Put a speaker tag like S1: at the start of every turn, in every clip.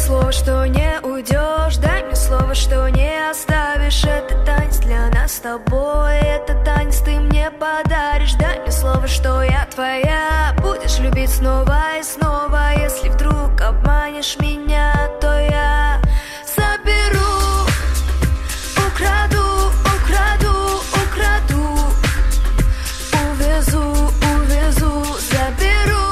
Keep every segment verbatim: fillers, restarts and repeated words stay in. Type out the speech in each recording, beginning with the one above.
S1: слово, что не уйдешь. Дай мне слово, что не оставишь. Это танец для нас с тобой. Это танец ты мне подаришь. Дай мне слово, что я твоя. Будешь любить снова и снова. Если вдруг обманешь меня, то я заберу, украду, украду, украду, увезу, увезу, заберу,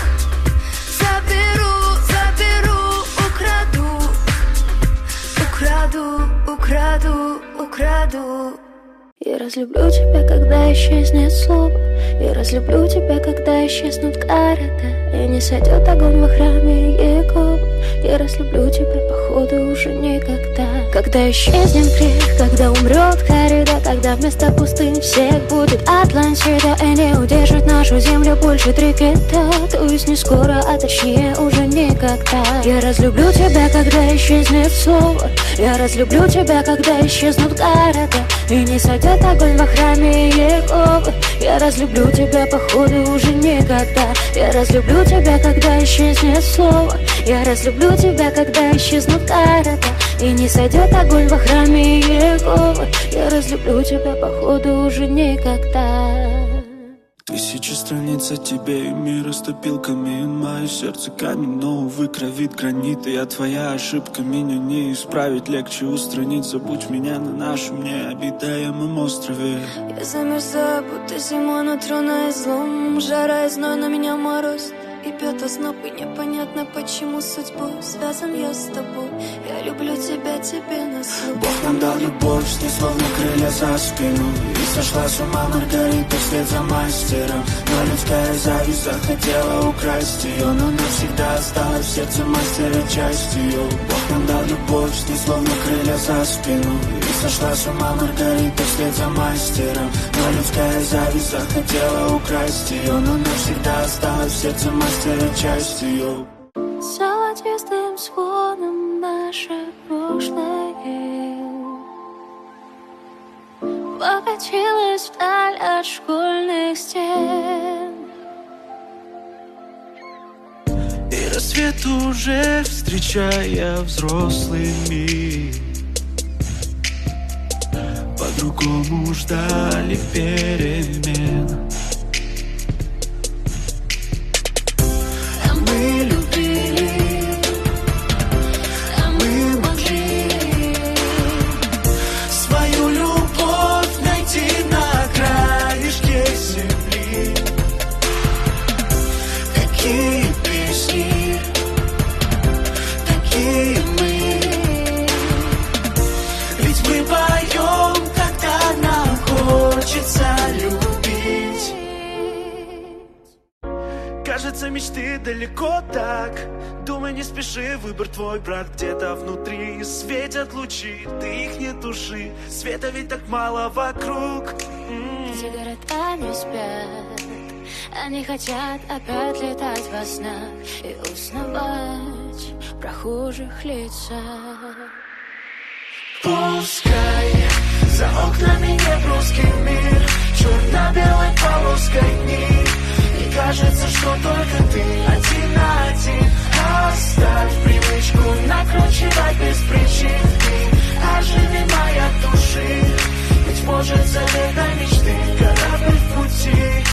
S1: заберу, заберу, украду, украду, украду, украду.
S2: Я разлюблю тебя, когда исчезнет слово. Я разлюблю тебя, когда исчезнут города и не сойдет огонь во храме Иеговы. Я разлюблю тебя, походу, уже никогда. Когда исчезнет грех, когда умрет коррида, когда вместо пустынь всех будет Атлантида, и не удержит нашу землю больше три кита. То есть не скоро, а точнее уже никогда. Я разлюблю тебя, когда исчезнет слово. Я разлюблю тебя, когда исчезнут города и не сойдет огонь во храме Иеговы. Я разлюблю тебя, походу, уже никогда. Я разлюблю тебя, когда исчезнет слово. Я разлюблю тебя, когда исчезнут города и не сойдет огонь во храме Иеговы. Я разлюблю тебя, походу, уже никогда.
S3: Тысячи страниц о тебе, и мир растопил камин. Мое сердце камень, но, увы, кровит гранит. И я твоя ошибка, меня не исправить. Легче устранить, забудь меня на нашем необитаемом острове.
S1: Я замерзаю, будто зимой на трона и злом. Жара и зной, на меня мороз и бьет озноб. И непонятно, почему судьбу связан я с тобой. Я люблю тебя, тебе на зло.
S3: Бог нам дал любовь, с ней словно крылья за спину. И сошла с ума Маргарита вслед за мастером. Но людская зависть захотела украсть ее, но навсегда осталась в сердце мастера частью. Бог нам дал любовь, с ней словно крылья за спину. И сошла с ума Маргарита вслед за мастером. Но людская зависть захотела украсть ее, но навсегда осталась в сердце мастера частью.
S2: Золотистым звоном наше прошлое покатилась вдаль от школьных стен.
S3: И рассвет уже встречая взрослый мир, по-другому ждали перемен. Мы любили, а мы могли свою любовь найти на краешке земли. Такие песни, такие мы. Ведь мы поем, когда нам хочется любить. Кажется, мечты далеко так. Думай, не спеши, выбор твой, брат, где-то внутри светят лучи, ты их не туши. Света ведь так мало вокруг.
S2: Эти города не спят, они хотят опять летать во снах и узнавать прохожих лица.
S3: Пускай за окнами не русский мир, черно-белой полоской дни. И кажется, что только ты один на один. Оставь привычку накручивать без причин. Ты оживи моя души, быть может, за этой мечты корабль в пути.